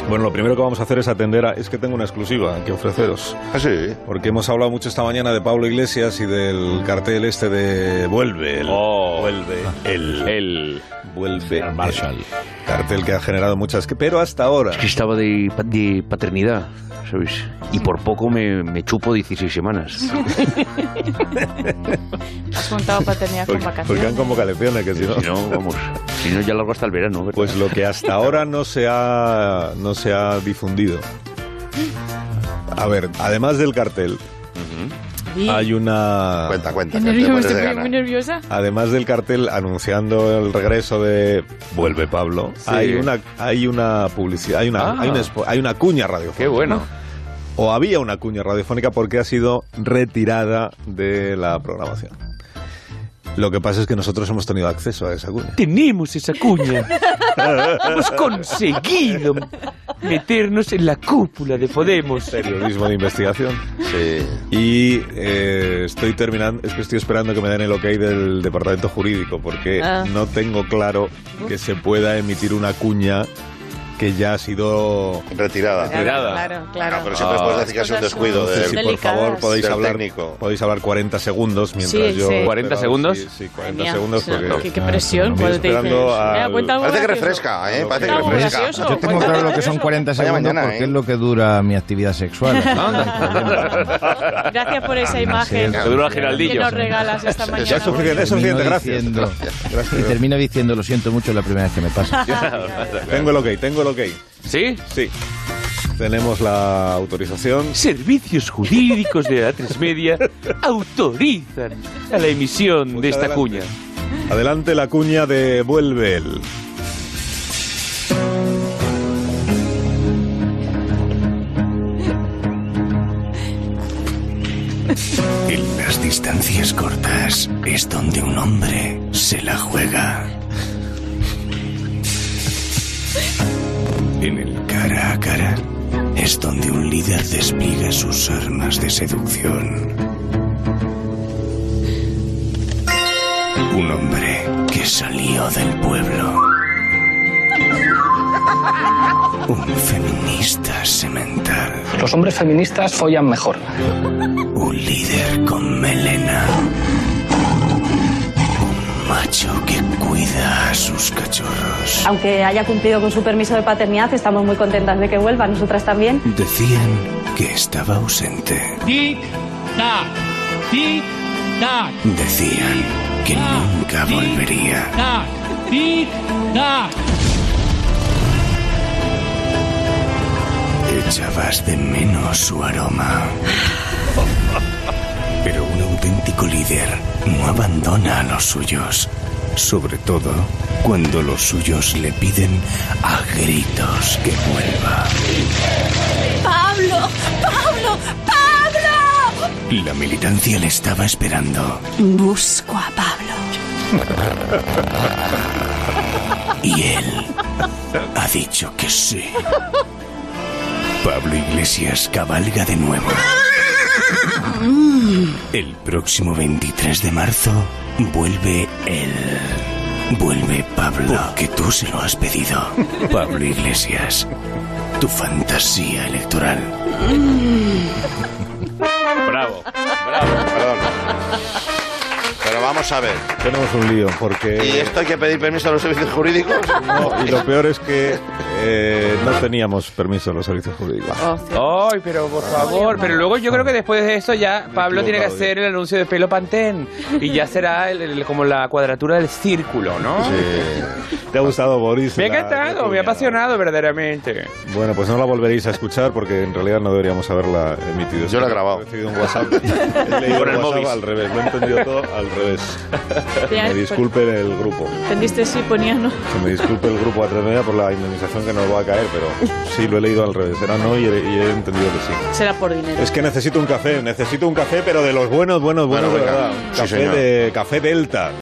Bueno, lo primero que vamos a hacer es atender a... Es que tengo una exclusiva que ofreceros. ¿Ah, sí? Porque hemos hablado mucho esta mañana de Pablo Iglesias y del cartel este de Vuelve. Vuelve. Vuelve. Marshall. Cartel que ha generado muchas... Pero hasta ahora... Es que estaba de paternidad, ¿sabes? Y por poco me chupo 16 semanas. Has montado paternidad con vacaciones. Porque han convocado elecciones, que si no... Si no, vamos... Si no, ya largo hasta el verano, ¿verdad? Pues lo que hasta ahora no se ha difundido. A ver, además del cartel, hay una... Cuenta. Estoy muy nerviosa. Además del cartel anunciando el regreso de Vuelve Pablo, Sí. hay una publicidad, hay una cuña radiofónica. Qué bueno. O había una cuña radiofónica porque ha sido retirada de la programación. Lo que pasa es que nosotros hemos tenido acceso a esa cuña. Tenemos esa cuña. Hemos conseguido meternos en la cúpula de Podemos. Periodismo de investigación. Sí. Y estoy esperando que me den el ok del departamento jurídico, porque no tengo claro que se pueda emitir una cuña que ya ha sido Retirada. Claro. Pero siempre puedes decir que es un descuido Entonces, si del por favor del técnico. podéis hablar 40 segundos mientras Sí, yo... sí. ¿40 segundos? Sí, 40 Mía, segundos porque... Qué presión estoy cuando te dicen... esperando al- cuenta algo Parece que gracioso. refresca, ¿eh? Parece que Algo refresca. gracioso. Yo tengo claro lo que son 40 Vaya segundos mañana, porque es lo que dura mi actividad sexual. Gracias por esa imagen Que dura el que Giraldillo. nos regalas esta mañana. Ya es suficiente, gracias. Y termino diciendo, lo siento mucho, la primera vez que me pasa. Tengo el ok. ¿Sí? Sí. Tenemos la autorización. Servicios jurídicos de A3 Media autorizan a la emisión Pues de esta adelante. cuña. Adelante la cuña de Vuelve él. En las distancias cortas es donde un hombre se la juega. En el cara a cara es donde un líder despliega sus armas de seducción. Un hombre que salió del pueblo. Un feminista semental. Los hombres feministas follan mejor. Un líder con melena. Un macho que cuida a sus cachorros. Aunque haya cumplido con su permiso de paternidad, estamos muy contentas de que vuelva, nosotras también. Decían que estaba ausente. Tic-tac, tic-tac, Decían que nunca volvería. tic-tac. Echabas de menos su aroma. Pero un auténtico líder no abandona a los suyos. Sobre todo cuando los suyos le piden a gritos que vuelva. ¡Pablo! ¡Pablo! ¡Pablo! La militancia le estaba esperando. Busco a Pablo. Y él ha dicho que sí. Pablo Iglesias cabalga de nuevo. El próximo 23 de marzo vuelve él. Vuelve Pablo, porque tú se lo has pedido. Pablo Iglesias, tu fantasía electoral. Bravo. Perdón. Pero vamos a ver. Tenemos un lío porque... ¿Y esto hay que pedir permiso a los servicios jurídicos? No, y lo peor es que no teníamos permiso de los servicios jurídicos. Ay, pero por favor. Pero luego yo creo que después de esto ya Pablo tiene que equivocado, hacer el anuncio de Pelo Pantén. Y ya será como la cuadratura del círculo, ¿no? Sí. ¿Te ha gustado, Boris? Me ha la encantado, me cuña? ha apasionado verdaderamente. Bueno, pues no la volveréis a escuchar porque en realidad no deberíamos haberla emitido. Yo la he grabado. He recibido un WhatsApp. He leído Con el el WhatsApp móvil. al revés. Lo he entendido todo al revés. Me disculpe el grupo. ¿Entendiste? Sí, ponía no. Que me disculpe el grupo A3 Media por la indemnización que nos va a caer, pero sí, lo he leído al revés. Era no y he entendido que sí. Será por dinero. Es que necesito un café, pero de los buenos, Bueno, de venga. verdad. Sí, señor. Café Delta.